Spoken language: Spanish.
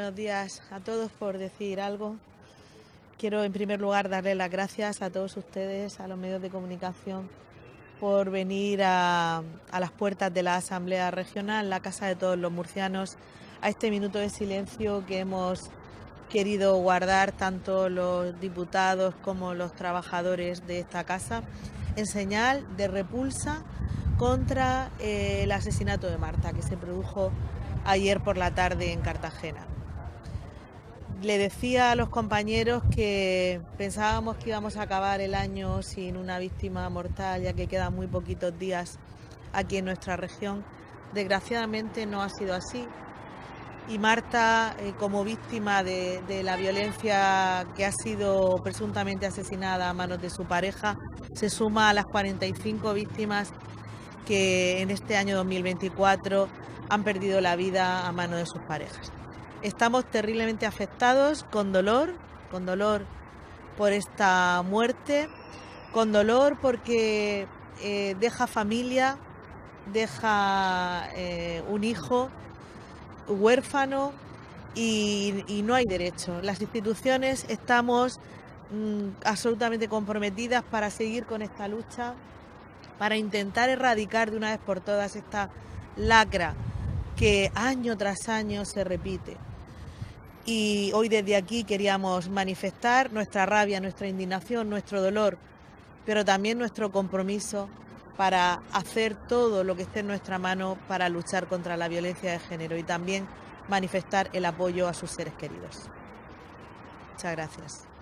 buenos días a todos. Por decir algo, quiero en primer lugar darles las gracias a todos ustedes, a los medios de comunicación, por venir a las puertas de la Asamblea Regional, la casa de todos los murcianos, a este minuto de silencio que hemos querido guardar tanto los diputados como los trabajadores de esta casa, en señal de repulsa contra el asesinato de Marta, que se produjo ayer por la tarde en Cartagena. Le decía a los compañeros que pensábamos que íbamos a acabar el año sin una víctima mortal, ya que quedan muy poquitos días aquí en nuestra región. Desgraciadamente no ha sido así. Y Marta, como víctima de la violencia, que ha sido presuntamente asesinada a manos de su pareja, se suma a las 45 víctimas que en este año 2024 han perdido la vida a manos de sus parejas. Estamos terriblemente afectados, con dolor por esta muerte, con dolor porque deja familia, deja un hijo huérfano y no hay derecho. Las instituciones estamos absolutamente comprometidas para seguir con esta lucha, para intentar erradicar de una vez por todas esta lacra que año tras año se repite. Y hoy desde aquí queríamos manifestar nuestra rabia, nuestra indignación, nuestro dolor, pero también nuestro compromiso para hacer todo lo que esté en nuestra mano para luchar contra la violencia de género y también manifestar el apoyo a sus seres queridos. Muchas gracias.